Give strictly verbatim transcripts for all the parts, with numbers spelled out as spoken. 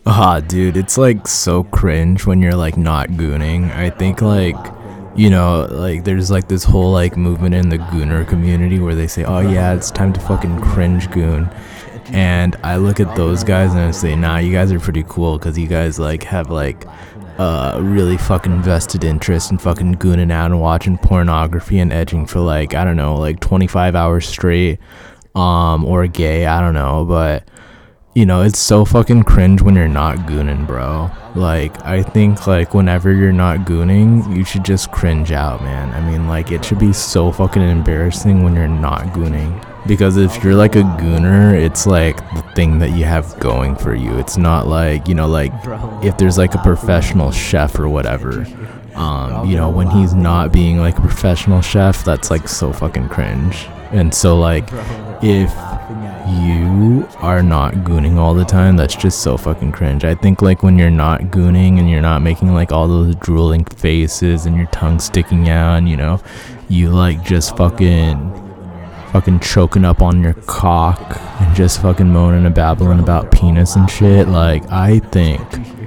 Ah, dude, it's like so cringe when you're like not gooning. I think like, you know, like there's like this whole like movement in the gooner community where they say, oh yeah, it's time to fucking cringe goon. And I look at those guys and I say, nah, you guys are pretty cool because you guys like have like uh really fucking vested interest in fucking gooning out and watching pornography and edging for like, I don't know, like twenty-five hours straight, um, or gay, I don't know, but you know, it's so fucking cringe when you're not gooning, bro. Like, I think, like, whenever you're not gooning, you should just cringe out, man. I mean, like, it should be so fucking embarrassing when you're not gooning. Because if you're, like, a gooner, it's, like, the thing that you have going for you. It's not, like, you know, like, if there's, like, a professional chef or whatever. Um, you know, when he's not being, like, a professional chef, that's, like, so fucking cringe. And so, like, if you are not gooning all the time, that's just so fucking cringe. I think like when you're not gooning and you're not making like all those drooling faces and your tongue sticking out and you know you like just fucking fucking choking up on your cock and just fucking moaning and babbling about penis and shit, like I think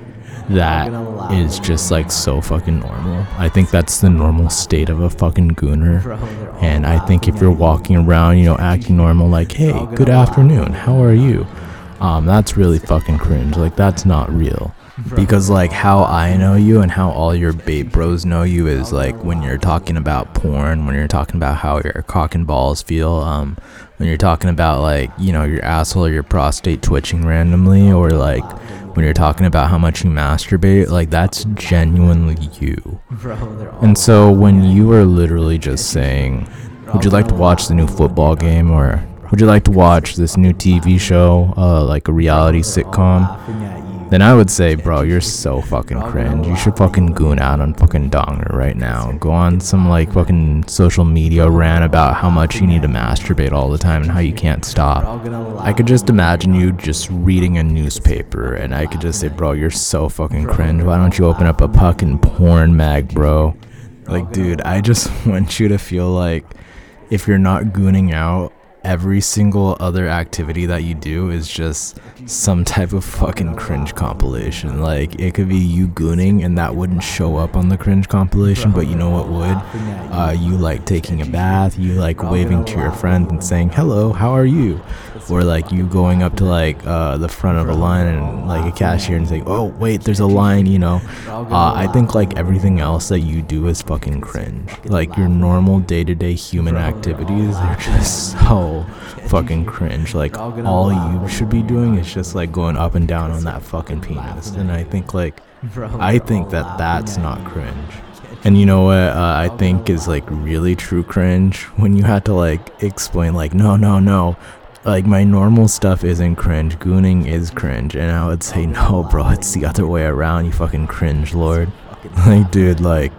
that is just like so fucking normal. I think that's the normal state of a fucking gooner. And I think if you're walking around, you know, acting normal, like, hey, good afternoon, how are you? Um, that's really fucking cringe. Like, that's not real. Because, like, how I know you and how all your babe bros know you is, like, when you're talking about porn, when you're talking about how your cock and balls feel, um, when you're talking about, like, you know, your asshole or your prostate twitching randomly, or, like, when you're talking about how much you masturbate, like, that's genuinely you. And so when you are literally just saying, would you like to watch the new football game, or would you like to watch this new T V show, uh, like a reality sitcom, then I would say, bro, you're so fucking cringe. You should fucking goon out on fucking Donger right now. Go on some like fucking social media rant about how much you need to masturbate all the time and how you can't stop. I could just imagine you just reading a newspaper and I could just say, bro, you're so fucking cringe. Why don't you open up a fucking porn mag, bro? Like, dude, I just want you to feel like if you're not gooning out, every single other activity that you do is just some type of fucking cringe compilation. Like, it could be you gooning and that wouldn't show up on the cringe compilation, but you know what would? Uh, you like taking a bath, you like waving to your friend and saying, hello, how are you? Or like you going up to like uh, the front of a line and like a cashier and saying, oh wait, there's a line, you know. Uh, I think like everything else that you do is fucking cringe. Like your normal day-to-day human activities, they're just so fucking cringe. Like all you should be doing is just like going up and down on that fucking penis. And I think like I think that that's not cringe. And you know what uh, I think is like really true cringe? When you had to like explain like no no no like my normal stuff isn't cringe, gooning is cringe. And I would say no bro, it's the other way around, you fucking cringe lord. Like dude, like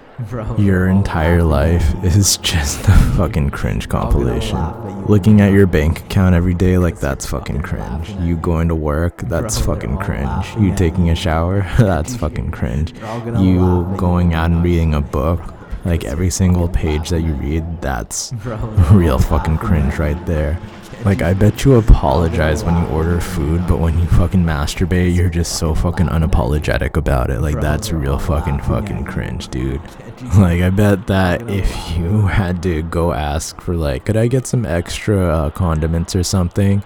your entire life is just a fucking cringe compilation. Looking at your bank account every day, like that's fucking cringe. You going to work, that's fucking cringe. You taking a shower, that's fucking cringe. You going out and reading a book, like every single page that you read, that's real fucking cringe right there. Like, I bet you apologize when you order food, but when you fucking masturbate, you're just so fucking unapologetic about it. Like, that's real fucking fucking cringe, dude. Like, I bet that if you had to go ask for, like, could I get some extra uh, condiments or something,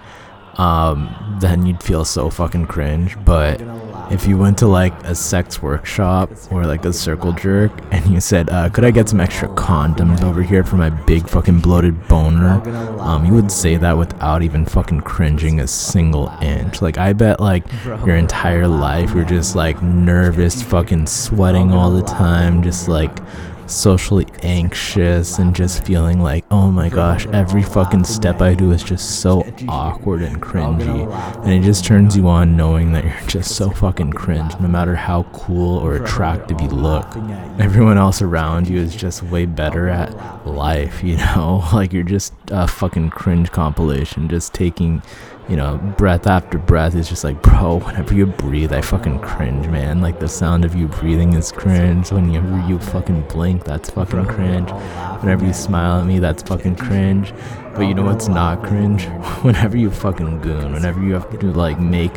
um, then you'd feel so fucking cringe. But if you went to, like, a sex workshop or, like, a circle jerk, and you said, uh, could I get some extra condoms over here for my big fucking bloated boner, um, you would say that without even fucking cringing a single inch. Like, I bet, like, your entire life you're just, like, nervous, fucking sweating all the time, just, like, socially anxious and just feeling like, oh my gosh, every fucking step I do is just so awkward and cringy, and it just turns you on knowing that you're just so fucking cringe no matter how cool or attractive you look. Everyone else around you is just way better at life, you know. Like, you're just a fucking cringe compilation, just taking, you know, breath after breath. Is just like, bro, whenever you breathe, I fucking cringe, man. Like, the sound of you breathing is cringe. Whenever you fucking blink, that's fucking cringe. Whenever you smile at me, that's fucking cringe. But you know what's not cringe? Whenever you fucking goon, whenever you have to, like, make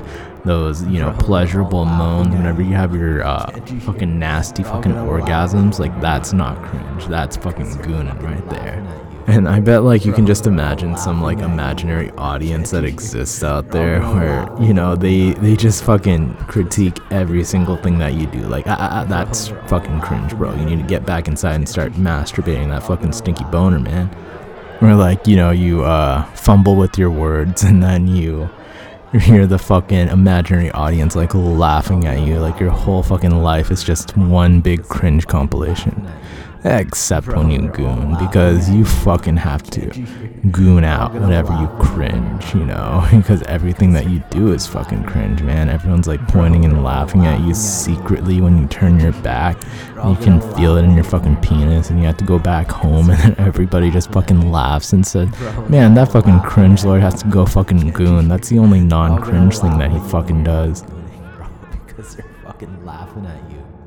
those, you know, pleasurable moans whenever you have your uh, fucking nasty fucking orgasms. Like, that's not cringe. That's fucking gooning right there. And I bet, like, you can just imagine some, like, imaginary audience that exists out there where, you know, they they just fucking critique every single thing that you do. Like, ah, ah, ah, that's fucking cringe, bro. You need to get back inside and start masturbating that fucking stinky boner, man. Or, like, you know, you uh, fumble with your words and then you hear the fucking imaginary audience, like, laughing at you. Like, your whole fucking life is just one big cringe compilation. Except when you goon, because you fucking have to goon out whenever you cringe, you know, because everything that you do is fucking cringe, man. Everyone's like pointing and laughing at you secretly when you turn your back, and you can feel it in your fucking penis, and you have to go back home, and then everybody just fucking laughs and said, man, that fucking cringe lord has to go fucking goon. That's the only non-cringe thing that he fucking does. Because they're fucking laughing at you.